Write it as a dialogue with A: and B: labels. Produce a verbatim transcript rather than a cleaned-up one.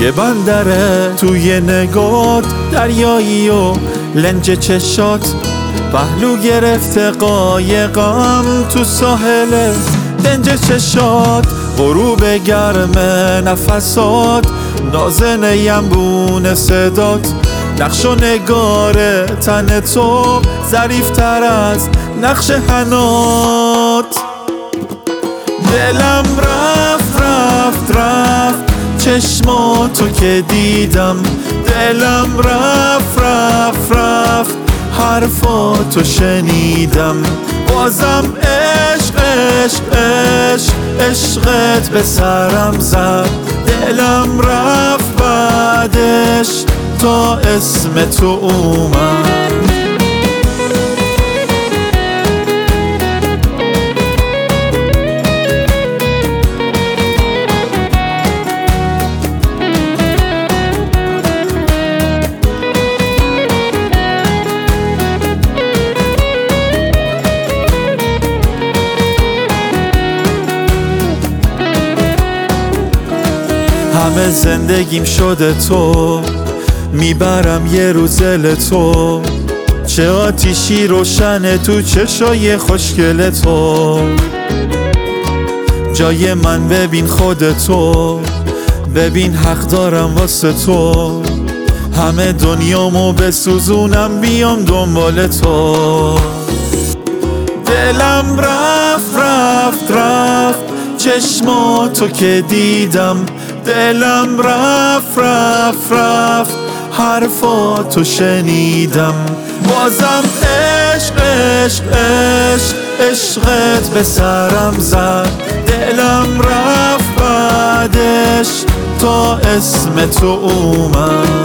A: یه بندره توی نگات، دریایی و لنج چشات، پهلو گرفته قایقم تو ساحل دنج چشات، غروب گرم نفسات، نازن ینبون صدات، نقش و نگار تن تو ظریفتر از نقش حنات. دلم رفت رفت رفت چشماتو که دیدم، دلم رفت رفت رفت حرفاتو شنیدم، بازم عشق عشق عشق عشقت به سرم زد، دلم رفت بعدش تا اسم تو اومد. همه زندگیم شده تو، میبرم یه روزل تو، چه آتیشی روشنه تو چشای خوشگل تو، جای من ببین خودتو، ببین حق دارم واسه تو، همه دنیامو بسوزونم بیام دنبال تو. دلم رفت رفت رفت چشماتو که دیدم، دلم رفت رفت رفت حرفاتو شنیدم، بازم عشق عشق عشق عشقت به سرم زد، دلم رفت بعدش تا اسم تو اومد.